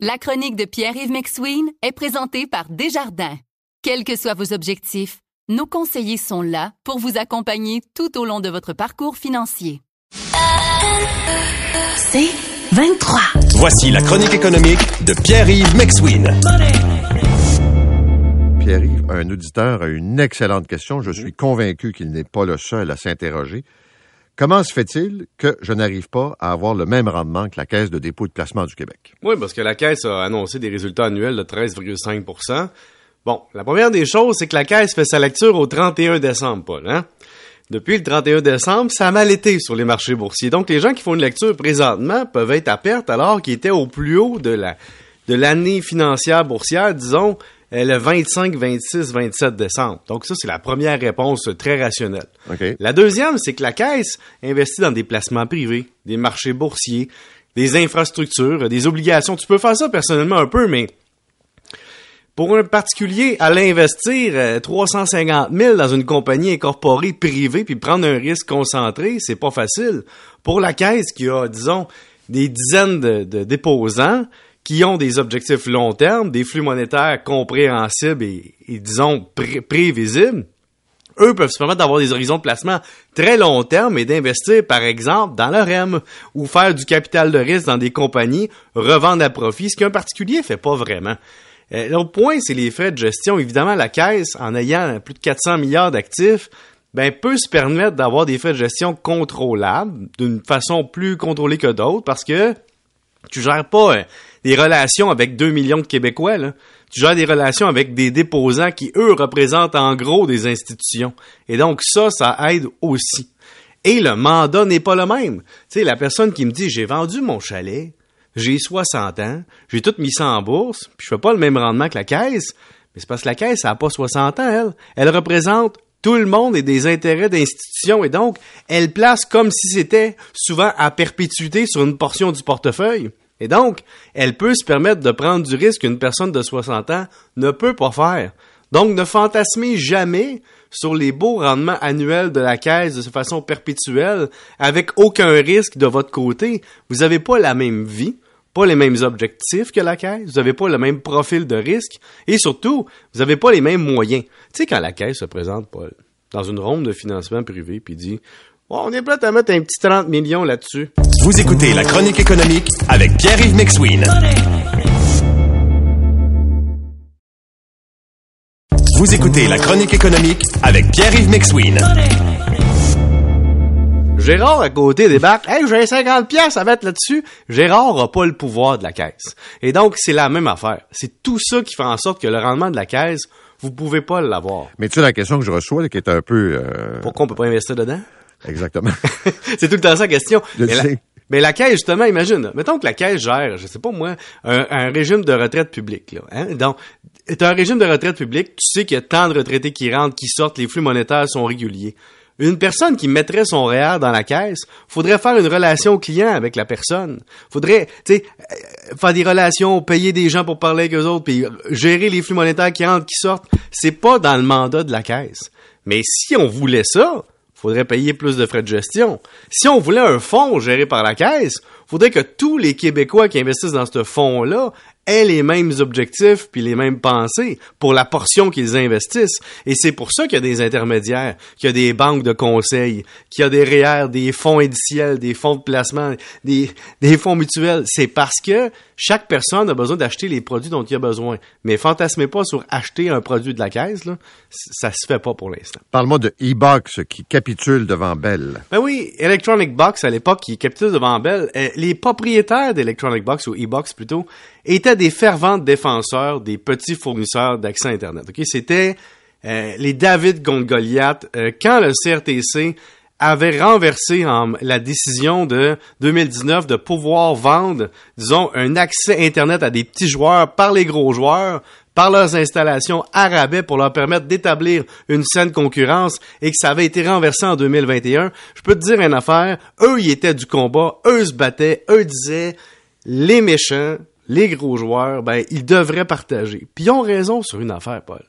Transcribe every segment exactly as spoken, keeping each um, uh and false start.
La chronique de Pierre-Yves McSween est présentée par Desjardins. Quels que soient vos objectifs, nos conseillers sont là pour vous accompagner tout au long de votre parcours financier. C'est vingt-trois. Voici la chronique économique de Pierre-Yves McSween. Pierre-Yves, un auditeur a une excellente question. Je suis convaincu qu'il n'est pas le seul à s'interroger. Comment se fait-il que je n'arrive pas à avoir le même rendement que la Caisse de dépôt et de placement du Québec? Oui, parce que la Caisse a annoncé des résultats annuels de treize virgule cinq pour cent. Bon, la première des choses, c'est que la Caisse fait sa lecture au trente et un décembre, Paul, hein? Depuis le trente et un décembre, ça a mal été sur les marchés boursiers. Donc, les gens qui font une lecture présentement peuvent être à perte alors qu'ils étaient au plus haut de la de l'année financière boursière, disons, le vingt-cinq, vingt-six, vingt-sept décembre. Donc ça, c'est la première réponse très rationnelle. Okay. La deuxième, c'est que la Caisse investit dans des placements privés, des marchés boursiers, des infrastructures, des obligations. Tu peux faire ça personnellement un peu, mais pour un particulier, aller investir euh, trois cent cinquante mille dans une compagnie incorporée privée puis prendre un risque concentré, c'est pas facile. Pour la Caisse qui a, disons, des dizaines de, de déposants, qui ont des objectifs long terme, des flux monétaires compréhensibles et, et disons, pré- prévisibles, eux peuvent se permettre d'avoir des horizons de placement très long terme et d'investir, par exemple, dans le R E M ou faire du capital de risque dans des compagnies, revendre à profit, ce qu'un particulier fait pas vraiment. Euh, l'autre point, c'est les frais de gestion. Évidemment, la Caisse, en ayant plus de quatre cents milliards d'actifs, ben, peut se permettre d'avoir des frais de gestion contrôlables, d'une façon plus contrôlée que d'autres, parce que tu gères pas euh, des relations avec deux millions de Québécois, là. Tu gères des relations avec des déposants qui, eux, représentent en gros des institutions. Et donc, ça, ça aide aussi. Et le mandat n'est pas le même. Tu sais, la personne qui me dit « J'ai vendu mon chalet, j'ai soixante ans, j'ai tout mis ça en bourse, puis je fais pas le même rendement que la Caisse. » Mais c'est parce que la Caisse, elle a pas soixante ans, elle. Elle représente tout le monde et des intérêts d'institutions. Et donc, elle place comme si c'était souvent à perpétuité sur une portion du portefeuille. Et donc, elle peut se permettre de prendre du risque qu'une personne de soixante ans ne peut pas faire. Donc, ne fantasmez jamais sur les beaux rendements annuels de la Caisse de façon perpétuelle, avec aucun risque de votre côté. Vous n'avez pas la même vie, pas les mêmes objectifs que la Caisse, vous n'avez pas le même profil de risque, et surtout, vous n'avez pas les mêmes moyens. Tu sais, quand la Caisse se présente, Paul, dans une ronde de financement privé, puis dit oh, « On est prêt à mettre un petit trente millions là-dessus. » Vous écoutez la chronique économique avec Pierre-Yves McSween. Vous écoutez la chronique économique avec Pierre-Yves McSween. Gérard, à côté, débarque. « Hey, j'ai cinquante piastres à mettre là-dessus. » Gérard n'a pas le pouvoir de la Caisse. Et donc, c'est la même affaire. C'est tout ça qui fait en sorte que le rendement de la Caisse, vous pouvez pas l'avoir. Mais tu sais, la question que je reçois, là, qui est un peu... Euh... Pourquoi on peut pas investir dedans? Exactement. C'est tout le temps ça la question. Je mais, sais. La, mais la Caisse, justement, imagine, mettons que la Caisse gère, je sais pas moi, un, un régime de retraite publique. Là, hein? Donc, t'as un régime de retraite publique, tu sais qu'il y a tant de retraités qui rentrent, qui sortent, les flux monétaires sont réguliers. Une personne qui mettrait son R E E R dans la Caisse, faudrait faire une relation client avec la personne. Faudrait, tu sais, faire des relations, payer des gens pour parler avec eux autres, puis gérer les flux monétaires qui rentrent, qui sortent. C'est pas dans le mandat de la Caisse. Mais si on voulait ça, faudrait payer plus de frais de gestion. Si on voulait un fonds géré par la Caisse, faudrait que tous les Québécois qui investissent dans ce fonds-là aient les mêmes objectifs puis les mêmes pensées pour la portion qu'ils investissent. Et c'est pour ça qu'il y a des intermédiaires, qu'il y a des banques de conseil, qu'il y a des R E E R, des fonds indiciels, des fonds de placement, des, des fonds mutuels. C'est parce que chaque personne a besoin d'acheter les produits dont il a besoin. Mais fantasmez pas sur acheter un produit de la Caisse, là. Ça se fait pas pour l'instant. Parle-moi de e-box qui capitule devant Bell. Ben oui, Electronic Box, à l'époque, qui capitule devant Bell, euh, les propriétaires d'Electronic Box, ou e-box plutôt, étaient des fervents défenseurs des petits fournisseurs d'accès Internet. Ok, c'était euh, les David contre Goliath. Euh, quand le C R T C avait renversé en, la décision de deux mille dix-neuf de pouvoir vendre, disons, un accès Internet à des petits joueurs par les gros joueurs, par leurs installations à rabais pour leur permettre d'établir une saine concurrence et que ça avait été renversé en deux mille vingt et un, je peux te dire une affaire, eux, ils étaient du combat, eux se battaient, eux disaient, les méchants, les gros joueurs, ben, ils devraient partager. Puis ils ont raison sur une affaire, Paul.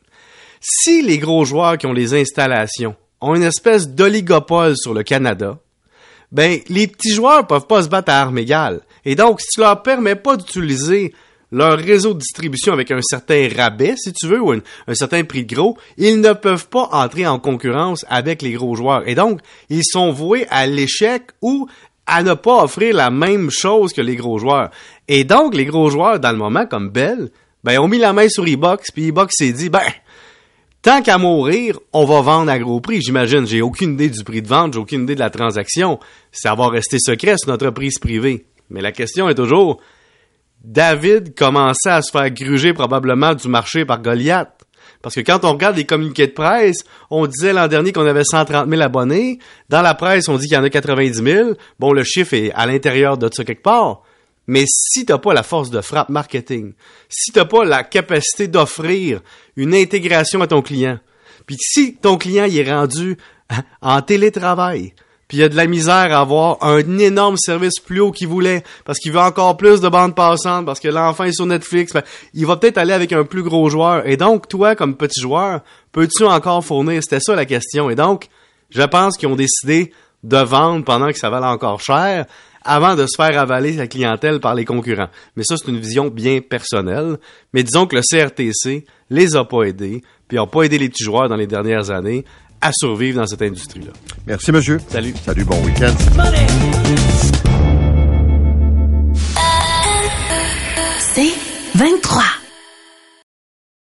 Si les gros joueurs qui ont les installations ont une espèce d'oligopole sur le Canada, ben, les petits joueurs peuvent pas se battre à armes égales. Et donc, si tu leur permets pas d'utiliser leur réseau de distribution avec un certain rabais, si tu veux, ou un, un certain prix de gros, ils ne peuvent pas entrer en concurrence avec les gros joueurs. Et donc, ils sont voués à l'échec ou à ne pas offrir la même chose que les gros joueurs. Et donc, les gros joueurs, dans le moment, comme Bell, ben, ont mis la main sur E-Box, puis E-Box s'est dit, ben, tant qu'à mourir, on va vendre à gros prix, j'imagine. J'ai aucune idée du prix de vente, j'ai aucune idée de la transaction. Ça va rester secret sur notre entreprise privée. Mais la question est toujours, David commençait à se faire gruger probablement du marché par Goliath. Parce que quand on regarde les communiqués de presse, on disait l'an dernier qu'on avait cent trente mille abonnés. Dans la presse, on dit qu'il y en a quatre-vingt-dix mille. Bon, le chiffre est à l'intérieur de ça quelque part. Mais si t'as pas la force de frappe marketing, si t'as pas la capacité d'offrir une intégration à ton client, puis si ton client il est rendu en télétravail, puis il a de la misère à avoir un énorme service plus haut qu'il voulait, parce qu'il veut encore plus de bandes passantes, parce que l'enfant est sur Netflix, ben, il va peut-être aller avec un plus gros joueur. Et donc, toi, comme petit joueur, peux-tu encore fournir? C'était ça la question. Et donc, je pense qu'ils ont décidé de vendre pendant que ça valait encore cher, avant de se faire avaler sa clientèle par les concurrents. Mais ça, c'est une vision bien personnelle. Mais disons que le C R T C les a pas aidés, puis n'a pas aidé les petits joueurs dans les dernières années à survivre dans cette industrie-là. Merci, monsieur. Salut. Salut, bon week-end. C'est vingt-trois.